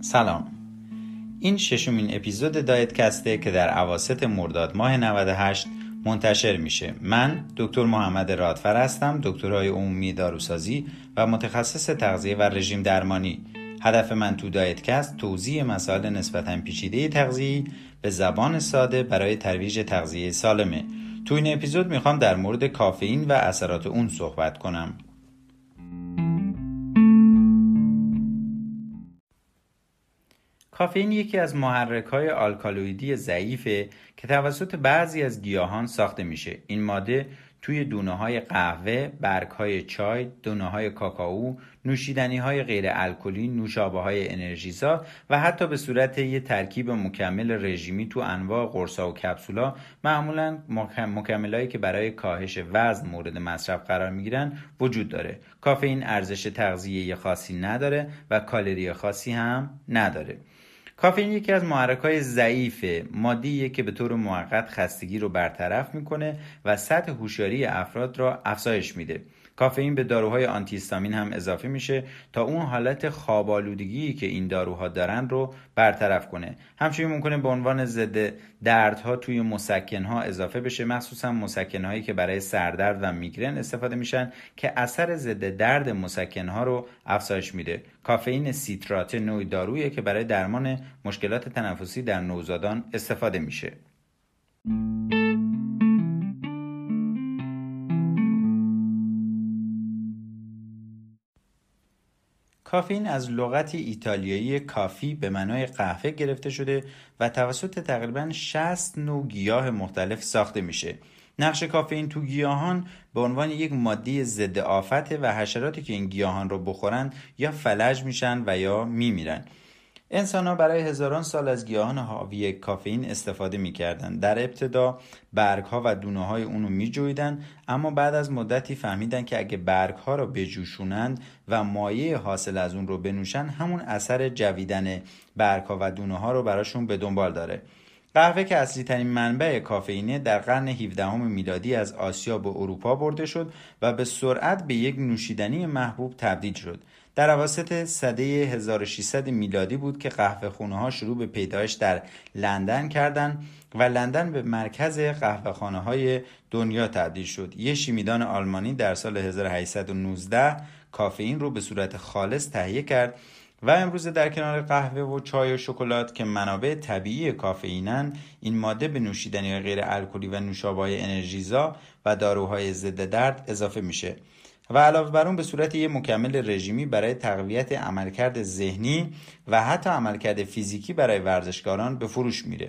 سلام. این ششمین اپیزود دایت کسته که در اواسط مرداد ماه 98 منتشر میشه. من دکتر محمد رادفر هستم، دکترای عمومی داروسازی و متخصص تغذیه و رژیم درمانی. هدف من تو دایت کست توضیح مسائل نسبتاً پیچیده تغذیه‌ای به زبان ساده برای ترویج تغذیه سالمه. تو این اپیزود میخوام در مورد کافئین و اثرات اون صحبت کنم. کافئین یکی از محرک‌های آلکالوئیدی ضعیفه که توسط بعضی از گیاهان ساخته میشه. این ماده توی دونه‌های قهوه، برگ‌های چای، دونه‌های کاکائو، نوشیدنی‌های غیر الکلی، نوشابه‌های انرژیزا و حتی به صورت یه ترکیب مکمل رژیمی تو انواع قرص‌ها و کپسولا، معمولاً مکملایی که برای کاهش وزن مورد مصرف قرار میگیرن وجود داره. کافئین ارزش تغذیه‌ای خاصی نداره و کالری خاصی هم نداره. کافئین یکی از محرک‌های ضعیف مادیه که به طور موقت خستگی رو برطرف میکنه و سطح هوشیاری افراد را افزایش میده. کافئین به داروهای آنتی هیستامین هم اضافه میشه تا اون حالت خواب‌آلودگی که این داروها دارن رو برطرف کنه. همچنین ممکنه به عنوان ضد دردها توی مسکن‌ها اضافه بشه، مخصوصا مسکن‌هایی که برای سردرد و میگرن استفاده میشن که اثر ضد درد مسکن‌ها رو افزایش میده. کافئین سیترات نوعی دارویی که برای درمان مشکلات تنفسی در نوزادان استفاده میشه. کافئین از لغت ایتالیایی کافی به معنای قهوه گرفته شده و توسط تقریباً 60 نوع گیاه مختلف ساخته میشه. نقش کافئین تو گیاهان به عنوان یک ماده ضد آفته و حشراتی که این گیاهان رو بخورن یا فلج میشن و یا میمیرن. انسان‌ها برای هزاران سال از گیاهان حاوی کافئین استفاده می‌کردند. در ابتدا برگ‌ها و دونه‌های اونو می‌جویدن، اما بعد از مدتی فهمیدن که اگه برگ‌ها رو بجوشونند و مایع حاصل از اون رو بنوشن، همون اثر جویدن برگ‌ها و دونه‌ها رو براشون به دنبال داره. قهوه که اصلی ترین منبع کافئینه در قرن 17 میلادی از آسیا به اروپا برده شد و به سرعت به یک نوشیدنی محبوب تبدیل شد. در اواسط سده 1600 میلادی بود که قهوه خونه ها شروع به پیدایش در لندن کردند و لندن به مرکز قهوه خانه های دنیا تبدیل شد. یه شیمیدان آلمانی در سال 1819 کافئین رو به صورت خالص تهیه کرد و امروزه در کنار قهوه و چای و شکلات که منابع طبیعی کافئینن، این ماده به نوشیدنی غیر الکلی و نوشابه‌های انرژیزا و داروهای ضد درد اضافه میشه و علاوه بر اون به صورت یک مکمل رژیمی برای تقویت عملکرد ذهنی و حتی عملکرد فیزیکی برای ورزشکاران به فروش میره.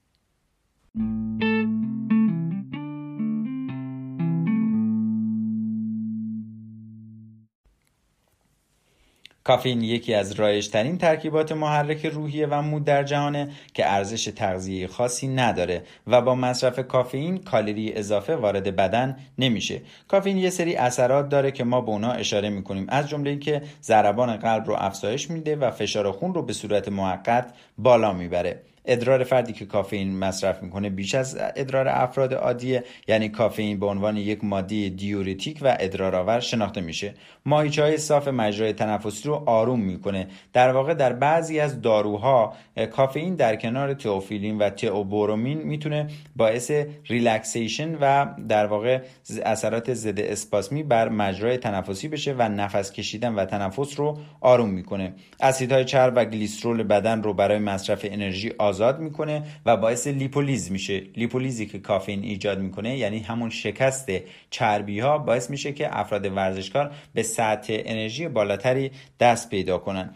کافئین یکی از رایج‌ترین ترکیبات محرک روحیه و مود در جهانه که ارزش تغذیه‌ای خاصی نداره و با مصرف کافئین کالری اضافه وارد بدن نمیشه. کافئین یه سری اثرات داره که ما به اونا اشاره میکنیم، از جمله اینکه ضربان قلب رو افزایش میده و فشار خون رو به صورت موقت بالا میبره. ادرار فردی که کافئین مصرف میکنه بیش از ادرار افراد عادیه، یعنی کافئین به عنوان یک ماده دیورتیک و ادرارآور شناخته میشه. ماهیچه‌های صاف مجرای تنفسی رو آروم میکنه. در واقع در بعضی از داروها کافئین در کنار تئوفیلین و تئوبرومین میتونه باعث ریلکسیشن و در واقع اثرات ضد اسپاسمی بر مجرای تنفسی بشه و نفس کشیدن و تنفس رو آروم میکنه. اسیدهای چرب و گلیسرول بدن رو برای مصرف انرژی آزاد میکنه و باعث لیپولیز میشه. لیپولیزی که کافئین ایجاد میکنه، یعنی همون شکست چربی ها، باعث میشه که افراد ورزشکار به سطح انرژی بالاتری دست پیدا کنن.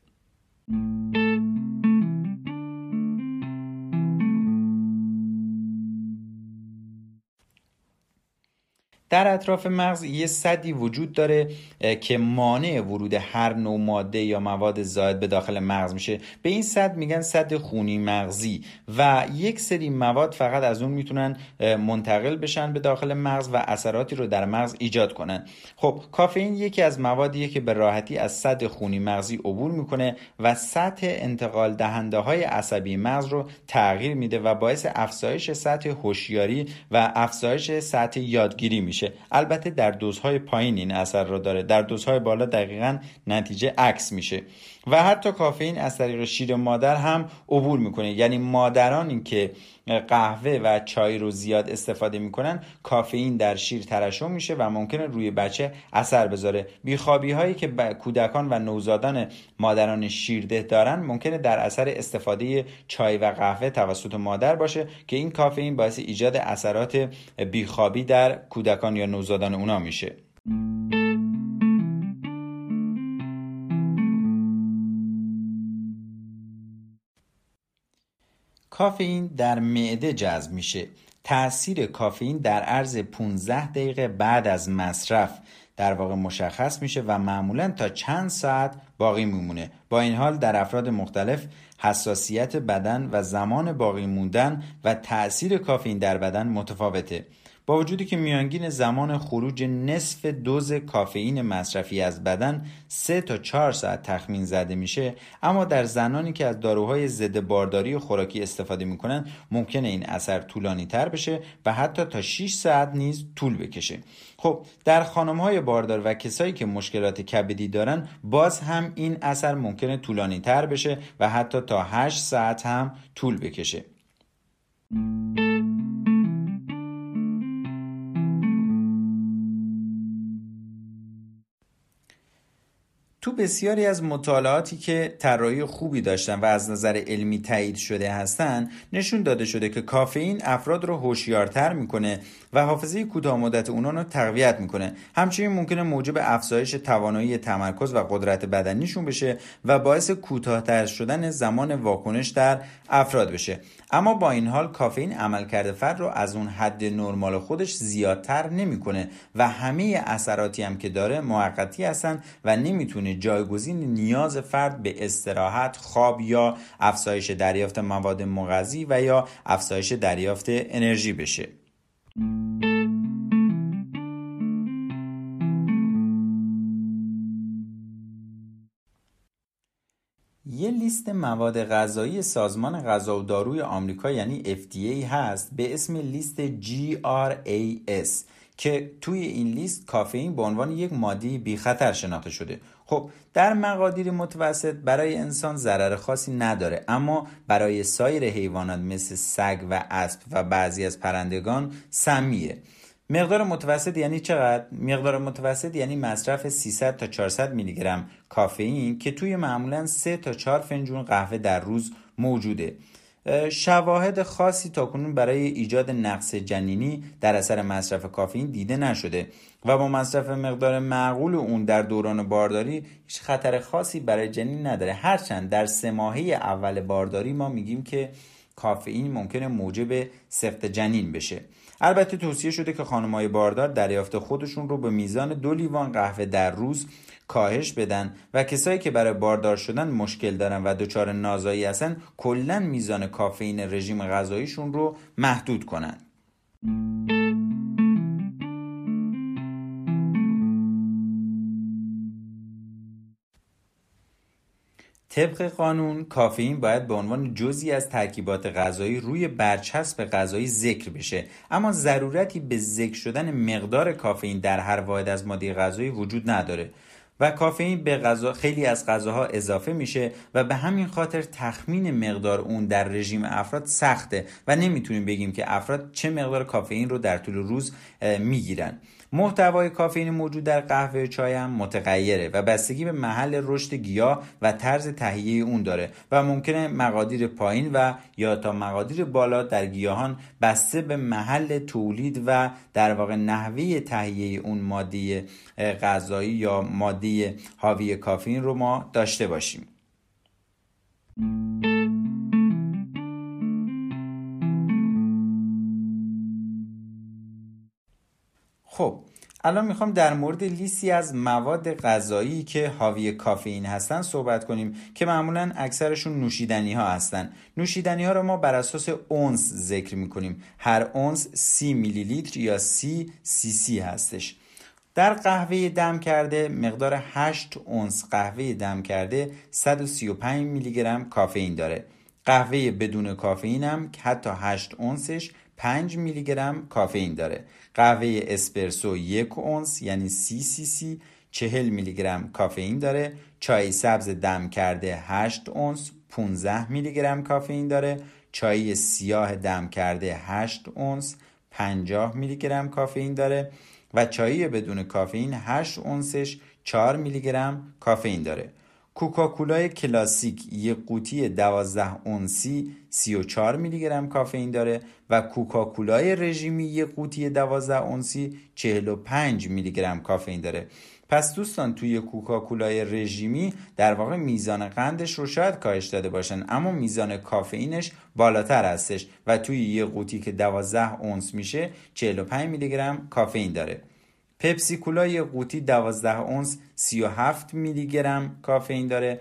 در اطراف مغز یه سدی وجود داره که مانع ورود هر نوع ماده یا مواد زائد به داخل مغز میشه. به این سد میگن سد خونی مغزی و یک سری مواد فقط از اون میتونن منتقل بشن به داخل مغز و اثراتی رو در مغز ایجاد کنن. خب کافئین یکی از موادیه که به راحتی از سد خونی مغزی عبور میکنه و سطح انتقال دهنده های عصبی مغز رو تغییر میده و باعث افزایش سطح هوشیاری و افزایش سطح یادگیری میشه. میشه. البته در دوزهای پایین این اثر رو داره، در دوزهای بالا دقیقاً نتیجه عکس میشه. و حتی کافئین از طریق شیر مادر هم عبور میکنه، یعنی مادرانی که قهوه و چای رو زیاد استفاده میکنن کافئین در شیر ترشح میشه و ممکنه روی بچه اثر بذاره. بیخوابی هایی که کودکان و نوزادان مادران شیرده دارن ممکنه در اثر استفاده چای و قهوه توسط مادر باشه که این کافئین باعث ایجاد اثرات بیخوابی در کودکان یا نوزادان اونا میشه. کافئین در معده جذب میشه. تأثیر کافئین در عرض 15 دقیقه بعد از مصرف در واقع مشخص میشه و معمولاً تا چند ساعت باقی میمونه. با این حال در افراد مختلف حساسیت بدن و زمان باقی موندن و تأثیر کافئین در بدن متفاوته. با وجودی که میانگین زمان خروج نصف دوز کافئین مصرفی از بدن 3 تا 4 ساعت تخمین زده میشه، اما در زنانی که از داروهای ضد بارداری خوراکی استفاده میکنن ممکنه این اثر طولانی تر بشه و حتی تا 6 ساعت نیز طول بکشه. خب در خانم‌های باردار و کسایی که مشکلات کبدی دارن باز هم این اثر ممکنه طولانی تر بشه و حتی تا 8 ساعت هم طول بکشه. تو بسیاری از مطالعاتی که طراحی خوبی داشتن و از نظر علمی تایید شده هستن نشون داده شده که کافئین افراد رو هوشیارتر میکنه و حافظه کوتاه مدت اونها رو تقویت میکنه. همچنین ممکنه موجب افزایش توانایی تمرکز و قدرت بدنیشون بشه و باعث کوتاه‌تر شدن زمان واکنش در افراد بشه. اما با این حال کافئین عملکرد فرد رو از اون حد نرمال خودش زیادتر نمیکنه و همه اثراتی هم که داره موقتی هستن و نمیتونه جایگزین نیاز فرد به استراحت، خواب یا افزایش دریافت مواد مغذی و یا افزایش دریافت انرژی بشه. یه لیست مواد غذایی سازمان غذا و داروی آمریکا یعنی FDA هست به اسم لیست GRAS که توی این لیست کافئین به عنوان یک ماده بی خطر شناخته شده. خب در مقادیر متوسط برای انسان ضرر خاصی نداره، اما برای سایر حیوانات مثل سگ و اسب و بعضی از پرندگان سمیه. مقدار متوسط یعنی چقدر؟ مقدار متوسط یعنی مصرف 300 تا 400 میلی گرم کافئین که توی معمولاً 3 تا 4 فنجون قهوه در روز موجوده. شواهد خاصی تاکنون برای ایجاد نقص جنینی در اثر مصرف کافئین دیده نشده و با مصرف مقدار معقول اون در دوران بارداری هیچ خطر خاصی برای جنین نداره. هرچند در 3 ماهه اول بارداری ما میگیم که کافئین ممکنه موجب سقط جنین بشه. البته توصیه شده که خانم‌های باردار دریافت خودشون رو به میزان 2 لیوان قهوه در روز کاهش بدن و کسایی که برای باردار شدن مشکل دارن و دچار نازایی هستن کلاً میزان کافئین رژیم غذاییشون رو محدود کنن. طبق قانون کافئین باید به عنوان جزئی از ترکیبات غذایی روی برچسب غذایی ذکر بشه، اما ضرورتی به ذکر شدن مقدار کافئین در هر واحد از ماده غذایی وجود نداره و کافئین به خیلی از غذاها اضافه میشه و به همین خاطر تخمین مقدار اون در رژیم افراد سخته و نمیتونیم بگیم که افراد چه مقدار کافئین رو در طول روز میگیرن. محتوای کافئین موجود در قهوه و چای هم متغیره و بستگی به محل رشد گیاه و طرز تهیه اون داره و ممکنه مقادیر پایین و یا تا مقادیر بالا در گیاهان بسته به محل تولید و در واقع نحوه تهیه اون ماده غذایی یا ماده حاوی کافئین رو ما داشته باشیم. خب الان میخوام در مورد لیستی از مواد غذایی که حاوی کافئین هستن صحبت کنیم که معمولاً اکثرشون نوشیدنی ها هستن. نوشیدنی ها رو ما بر اساس اونس ذکر میکنیم. هر اونس 30 میلی لیتر یا 30 سی سی هستش. در قهوه دم کرده مقدار 8 اونس قهوه دم کرده 135 میلی گرم کافئین داره. قهوه بدون کافئین هم حتی 8 اونسش 5 میلی گرم کافئین داره. قهوه اسپرسو 1 اونس یعنی 30 سی سی 40 میلی گرم کافئین داره. چای سبز دم کرده 8 اونس 15 میلی گرم کافئین داره. چای سیاه دم کرده 8 اونس 50 میلی گرم کافئین داره و چای بدون کافئین 8 اونسش 4 میلی گرم کافئین داره. کوکاکولای کلاسیک یک قوطی 12 اونسی 34 میلی گرم کافئین داره و کوکاکولای رژیمی یک قوطی 12 اونسی 45 میلی گرم کافئین داره. پس دوستان توی کوکاکولای رژیمی در واقع میزان قندش رو شاید کاهش داده باشن اما میزان کافئینش بالاتر هستش و توی یک قوطی که 12 اونس میشه 45 میلی گرم کافئین داره. پپسی کولا یک قوطی 12 اونس 37 میلی گرم کافئین داره.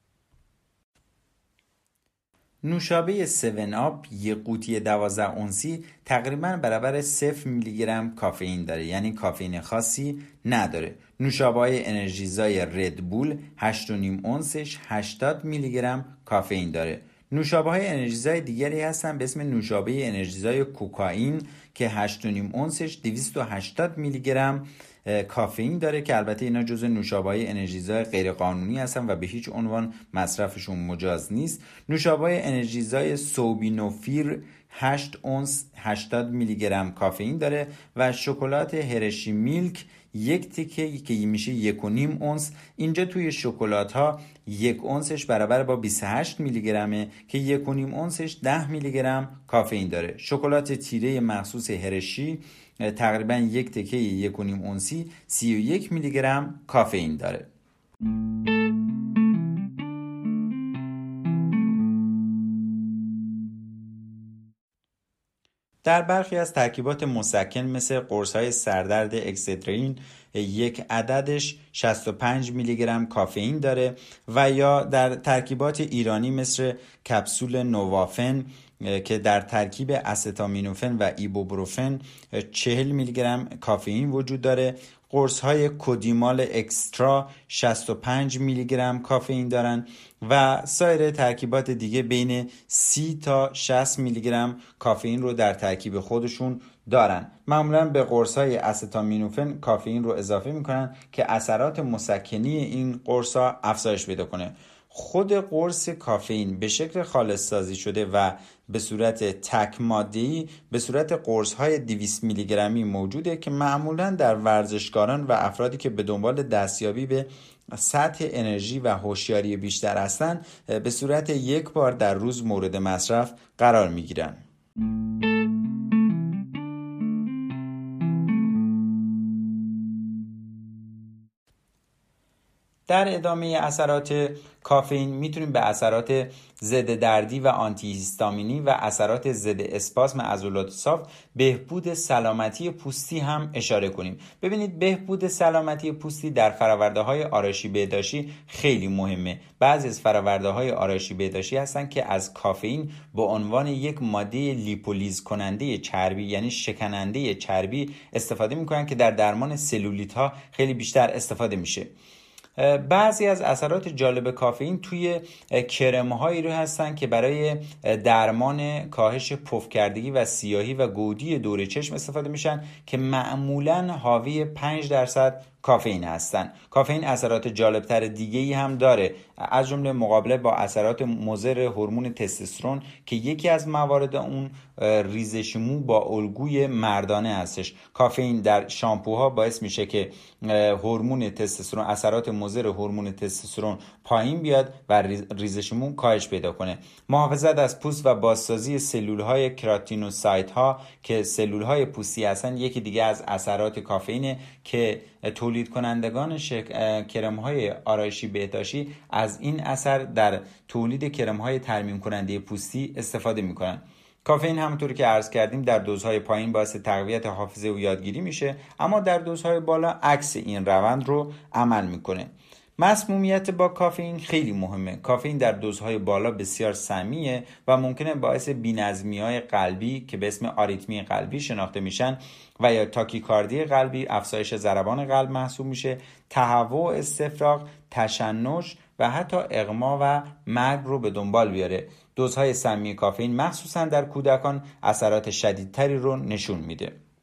نوشابه 7 آپ یک قوطی 12 اونسی تقریبا برابر 0 میلی گرم کافئین داره، یعنی کافئین خاصی نداره. نوشابه انرژیزای ردبول 8.5 اونسش 80 میلی گرم کافئین داره. نوشابه های انرژیزای دیگری هستن به اسم نوشابه انرژیزای کوکائین که 8.5 اونسش 280 میلی گرم کافئین داره که البته اینا جزو نوشابه‌های انرژیزای غیرقانونی هستن و به هیچ عنوان مصرفشون مجاز نیست. نوشابه انرژیزای سوبینوفیر 8 اونس 80 میلی گرم کافئین داره و شکلات هرشی میلک یک تیکه که میشه 1.5 اونس. اینجا توی شکلات ها 1 اونسش برابر با 28 میلی گرمه که 1.5 اونسش 10 میلی گرم کافئین داره. شکلات تیره مخصوص هرشی تقریبا یک تکه 1.5 اونسی 31 میلی گرم کافئین داره. در برخی از ترکیبات مسکن مثل قرص‌های سردرد اکسدرین یک عددش 65 میلی گرم کافئین داره و یا در ترکیبات ایرانی مثل کپسول نووافن که در ترکیب استامینوفن و ایبوپروفن 40 میلی گرم کافئین وجود داره. قرص‌های کودیمال اکسترا 65 میلی گرم کافئین دارن و سایر ترکیبات دیگه بین 30 تا 60 میلی گرم کافئین رو در ترکیب خودشون دارن. معمولا به قرص‌های استامینوفن کافئین رو اضافه میکنن که اثرات مسکنی این قرص‌ها افزایش پیدا کنه. خود قرص کافئین به شکل خالص سازی شده و به صورت تک ماده‌ای به صورت قرص‌های 200 میلی گرمی موجوده که معمولاً در ورزشکاران و افرادی که به دنبال دستیابی به سطح انرژی و هوشیاری بیشتر هستند به صورت یک بار در روز مورد مصرف قرار می‌گیرن. در ادامه اثرات کافئین میتونیم به اثرات ضد دردی و آنتی هیستامینی و اثرات ضد اسپاسم عضلات صاف، بهبود سلامتی پوستی هم اشاره کنیم. ببینید بهبود سلامتی پوستی در فرآورده‌های آرایشی بهداشتی خیلی مهمه. بعضی از فرآورده‌های آرایشی بهداشتی هستن که از کافئین به عنوان یک ماده لیپولیز کننده چربی یعنی شکننده چربی استفاده میکنن که در درمان سلولیت ها خیلی بیشتر استفاده میشه. بعضی از اثرات جالب کافئین توی کرم‌هایی رو هستن که برای درمان کاهش پفکردگی و سیاهی و گودی دور چشم استفاده میشن که معمولاً حاوی 5% کافئین هستن. کافئین اثرات جالبتر دیگه‌ای هم داره، از جمله مقابله با اثرات مضر هورمون تستوسترون که یکی از موارد اون ریزش مو با الگوی مردانه هستش. کافئین در شامپوها باعث میشه که هورمون تستوسترون، اثرات مضر هورمون تستوسترون پایین بیاد و ریزش مو کاهش پیدا کنه. محافظت از پوست و بازسازی سلول‌های کراتینوسایت‌ها که سلول‌های پوستی هستن یکی دیگه از اثرات کافئینه که تولید کنندگان کرم‌های آرایشی بهداشتی از این اثر در تولید کرم‌های ترمیم کننده پوستی استفاده می‌کنن. کافئین همونطور که عرض کردیم در دوزهای پایین باعث تقویت حافظه و یادگیری میشه، اما در دوزهای بالا عکس این روند رو عمل میکنه. مسمومیت با کافئین خیلی مهمه. کافئین در دوزهای بالا بسیار سمیه و ممکنه باعث بی‌نظمی‌های قلبی که به اسم آریتمی قلبی شناخته میشن و یا تاکیکاردی قلبی، افزایش ضربان قلب محسوب میشه، تهوع استفراغ، تشنج و حتی اغما و مرگ رو به دنبال بیاره. دوزهای سمی کافئین مخصوصا در کودکان اثرات شدیدتری رو نشون میده.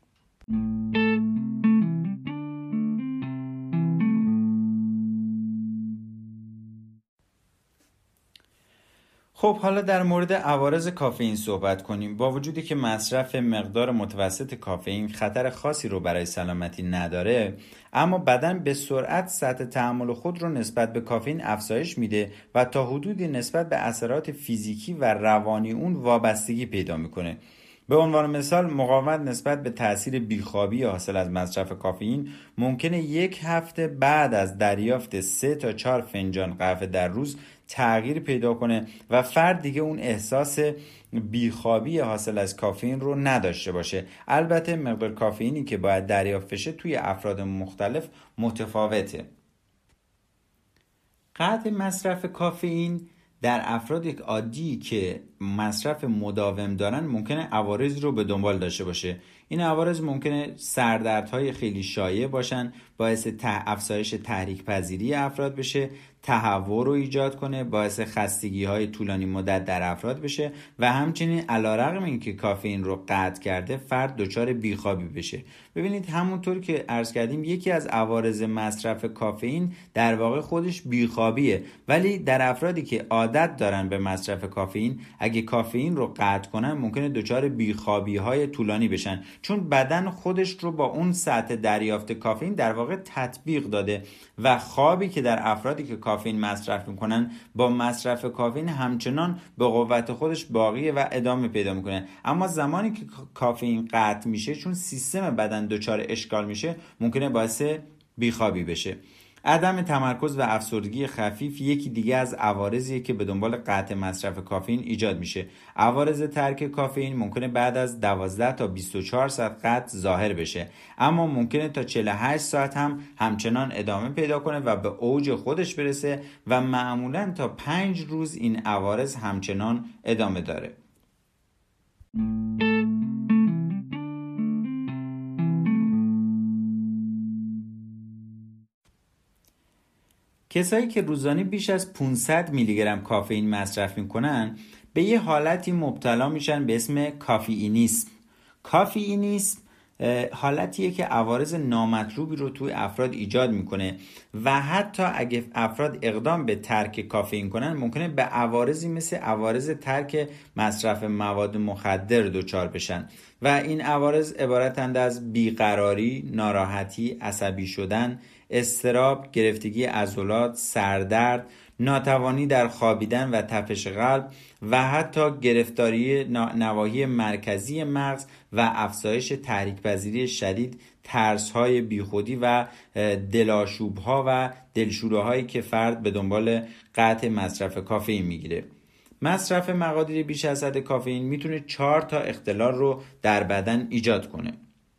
خب حالا در مورد عوارض کافئین صحبت کنیم. با وجودی که مصرف مقدار متوسط کافئین خطر خاصی رو برای سلامتی نداره، اما بدن به سرعت سطح تحمل خود رو نسبت به کافئین افزایش میده و تا حدودی نسبت به اثرات فیزیکی و روانی اون وابستگی پیدا میکنه. به عنوان مثال مقاومت نسبت به تأثیر بیخوابی حاصل از مصرف کافئین ممکنه 1 هفته بعد از دریافت 3 تا 4 فنجان قهوه در روز تغییر پیدا کنه و فرد دیگه اون احساس بیخوابی حاصل از کافئین رو نداشته باشه. البته مقدار کافئینی که باید دریافت بشه توی افراد مختلف متفاوته. قطع مصرف کافئین در افراد عادی که مصرف مداوم دارن ممکنه عوارض رو به دنبال داشته باشه. این عوارض ممکنه سردردهای خیلی شایع باشن، باعث افزایش تحریک پذیری افراد بشه، تهوع رو ایجاد کنه، باعث خستگی های طولانی مدت در افراد بشه و همچنین علیرغم اینکه کافئین رو قطع کرده فرد دچار بیخوابی بشه. ببینید همونطور که عرض کردیم یکی از عوارض مصرف کافئین در واقع خودش بیخوابیه، ولی در افرادی که عادت دارن به مصرف کافئین اگه کافئین رو قطع کنن ممکنه دچار بیخوابی های طولانی بشن، چون بدن خودش رو با اون سطح دریافت کافئین در واقع تطبیق داده و خوابی که در افرادی که کافئین مصرف میکنن با مصرف کافئین همچنان به قوت خودش باقیه و ادامه پیدا میکنه. اما زمانی که کافئین قطع میشه، چون سیستم بدن دچار اشکال میشه، ممکنه باعث بیخوابی بشه. عدم تمرکز و افسردگی خفیف یکی دیگه از عوارضیه که به دنبال قطع مصرف کافئین ایجاد میشه. عوارض ترک کافئین ممکنه بعد از 12 تا 24 ساعت قطع ظاهر بشه، اما ممکنه تا 48 ساعت هم همچنان ادامه پیدا کنه و به اوج خودش برسه و معمولاً تا 5 روز این عوارض همچنان ادامه داره. کسایی که روزانه بیش از 500 میلی گرم کافئین مصرف میکنن به یه حالتی مبتلا میشن به اسم کافئینیسم. کافئینیسم حالتیه که عوارض نامطلوبی رو توی افراد ایجاد میکنه و حتی اگه افراد اقدام به ترک کافئین کنن ممکنه به عوارضی مثل عوارض ترک مصرف مواد مخدر دچار بشن و این عوارض عبارتند از بیقراری، ناراحتی، عصبی شدن، اضطراب، گرفتگی عضلات، سردرد، ناتوانی در خوابیدن و تپش قلب و حتی گرفتاری نواحی مرکزی مغز و افزایش تحریک پذیری شدید، ترس‌های بیخودی و دلاشوب‌ها و دلشوره‌هایی که فرد به دنبال قطع مصرف کافئین میگیره. مصرف مقادیر بیش از حد کافئین میتونه 4 تا اختلال رو در بدن ایجاد کنه.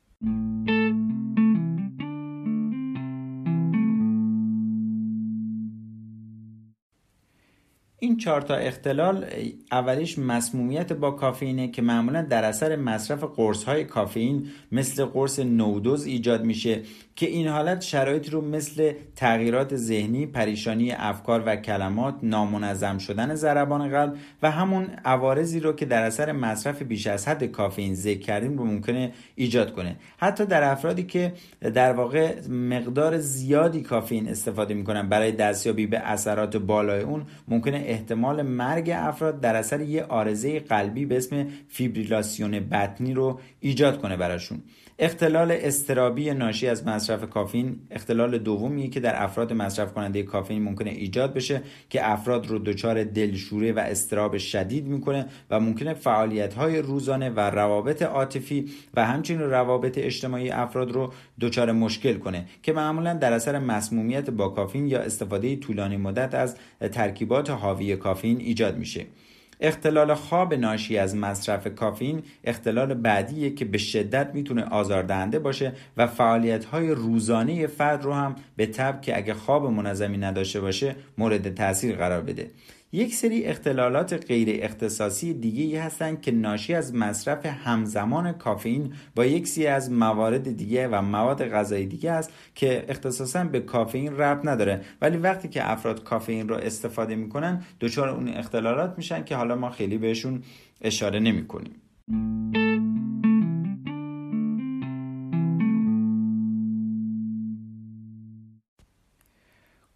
این 4 تا اختلال اولیش مسمومیت با کافئینه که معمولا در اثر مصرف قرص‌های کافئین مثل قرص نودوز ایجاد میشه که این حالت شرایطی رو مثل تغییرات ذهنی، پریشانی افکار و کلمات، نامنظم شدن ضربان قلب و همون عوارضی رو که در اثر مصرف بیش از حد کافئین ذکر کردیم رو ممکنه ایجاد کنه. حتی در افرادی که در واقع مقدار زیادی کافئین استفاده میکنن برای دستیابی به اثرات بالای اون ممکنه احتمال مرگ افراد در اثر یه عارضه قلبی به اسم فیبریلاسیون بطنی رو ایجاد کنه براشون. اختلال اضطرابی ناشی از مصرف کافئین اختلال دومیه که در افراد مصرف کننده کافئین ممکنه ایجاد بشه که افراد رو دچار دلشوره و اضطراب شدید میکنه و ممکنه فعالیت‌های روزانه و روابط عاطفی و همچنین روابط اجتماعی افراد رو دچار مشکل کنه که معمولا در اثر مسمومیت با کافئین یا استفاده طولانی مدت از ترکیبات حاوی کافئین ایجاد میشه. اختلال خواب ناشی از مصرف کافئین اختلال بعدیه که به شدت میتونه آزاردهنده باشه و فعالیت‌های روزانه فرد رو هم به تبع که اگه خواب منظمی نداشته باشه مورد تاثیر قرار بده. یک سری اختلالات غیر اختصاصی دیگه‌ای هستن که ناشی از مصرف همزمان کافئین با یک سری از موارد دیگه و مواد غذایی دیگه است که اختصاصاً به کافئین ربط نداره، ولی وقتی که افراد کافئین رو استفاده میکنن دچار اون اختلالات میشن که حالا ما خیلی بهشون اشاره نمیکنیم.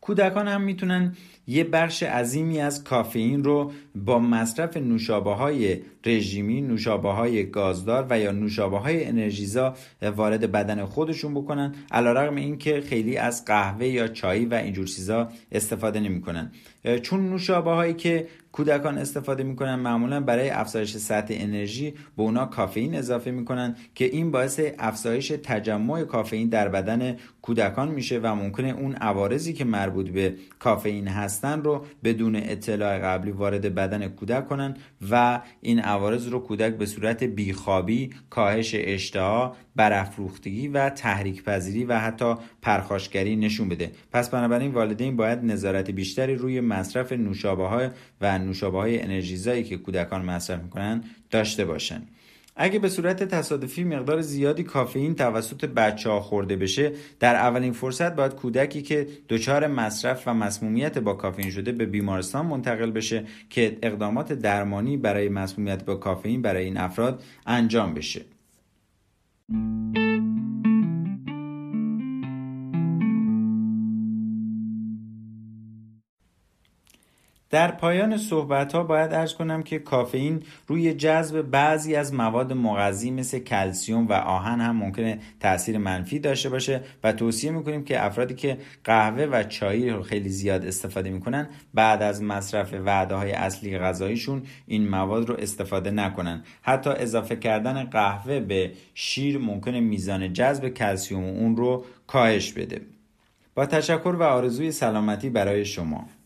کودکان هم میتونن یه بخش عظیمی از کافئین رو با مصرف نوشابه‌های رژیمی، نوشابه‌های گازدار و یا نوشابه‌های انرژیزا وارد بدن خودشون بکنن، علیرغم اینکه خیلی از قهوه یا چای و اینجور چیزا استفاده نمی‌کنن. چون نوشابه‌هایی که کودکان استفاده میکنن معمولا برای افزایش سطح انرژی به اونا کافئین اضافه میکنن که این باعث افزایش تجمع کافئین در بدن کودکان میشه و ممکنه اون عوارضی که مربوط به کافئین هستن رو بدون اطلاع قبلی وارد بدن کودک کنن و این عوارض رو کودک به صورت بیخوابی، کاهش اشتها، برافروختگی و تحریک پذیری و حتی پرخاشگری نشون بده. پس بنابراین والدین باید نظارت بیشتری روی مصرف نوشابه‌ها و نوشابه‌های انرژیزایی که کودکان مصرف میکنن داشته باشن. اگه به صورت تصادفی مقدار زیادی کافئین توسط بچه‌ها خورده بشه، در اولین فرصت باید کودکی که دچار مصرف و مسمومیت با کافئین شده به بیمارستان منتقل بشه که اقدامات درمانی برای مسمومیت با کافئین برای این افراد انجام بشه. در پایان صحبت‌ها باید عرض کنم که کافئین روی جذب بعضی از مواد مغذی مثل کلسیم و آهن هم ممکنه تأثیر منفی داشته باشه و توصیه می‌کنیم که افرادی که قهوه و چای رو خیلی زیاد استفاده می‌کنن بعد از مصرف وعده‌های اصلی غذاییشون این مواد رو استفاده نکنن. حتی اضافه کردن قهوه به شیر ممکنه میزان جذب کلسیم اون رو کاهش بده. با تشکر و آرزوی سلامتی برای شما.